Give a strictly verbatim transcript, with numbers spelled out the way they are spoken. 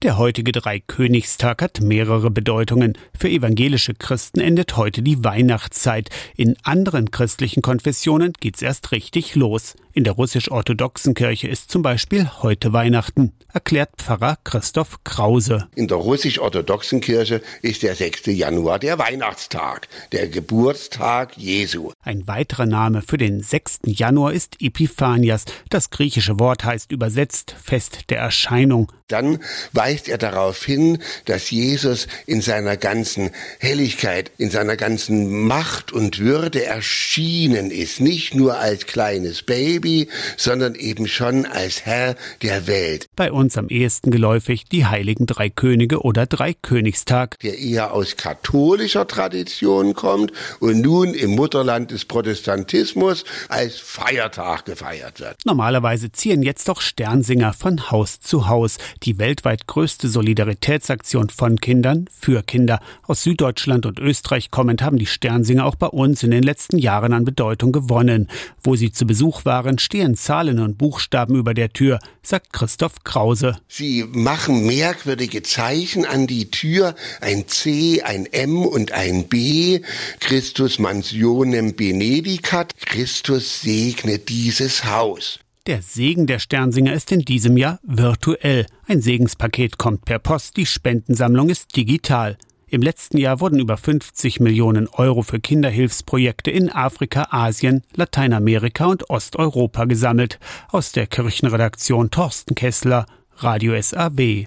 Der heutige Dreikönigstag hat mehrere Bedeutungen. Für evangelische Christen endet heute die Weihnachtszeit. In anderen christlichen Konfessionen geht's erst richtig los. In der russisch-orthodoxen Kirche ist zum Beispiel heute Weihnachten, erklärt Pfarrer Christoph Krause. In der russisch-orthodoxen Kirche ist der sechste Januar der Weihnachtstag, der Geburtstag Jesu. Ein weiterer Name für den sechsten Januar ist Epiphanias. Das griechische Wort heißt übersetzt Fest der Erscheinung. Dann weist er darauf hin, dass Jesus in seiner ganzen Helligkeit, in seiner ganzen Macht und Würde erschienen ist. Nicht nur als kleines Baby, sondern eben schon als Herr der Welt. Bei uns am ehesten geläufig die heiligen drei Könige oder Dreikönigstag, der eher aus katholischer Tradition kommt und nun im Mutterland des Protestantismus als Feiertag gefeiert wird. Normalerweise ziehen jetzt doch Sternsinger von Haus zu Haus. Die weltweit größte Solidaritätsaktion von Kindern für Kinder. Aus Süddeutschland und Österreich kommend haben die Sternsinger auch bei uns in den letzten Jahren an Bedeutung gewonnen. Wo sie zu Besuch waren, stehen Zahlen und Buchstaben über der Tür, sagt Christoph Krause. Sie machen merkwürdige Zeichen an die Tür, ein C, ein M und ein B. Christus mansionem benedicat, Christus segne dieses Haus. Der Segen der Sternsinger ist in diesem Jahr virtuell. Ein Segenspaket kommt per Post, die Spendensammlung ist digital. Im letzten Jahr wurden über fünfzig Millionen Euro für Kinderhilfsprojekte in Afrika, Asien, Lateinamerika und Osteuropa gesammelt. Aus der Kirchenredaktion Thorsten Kessler, Radio S A W.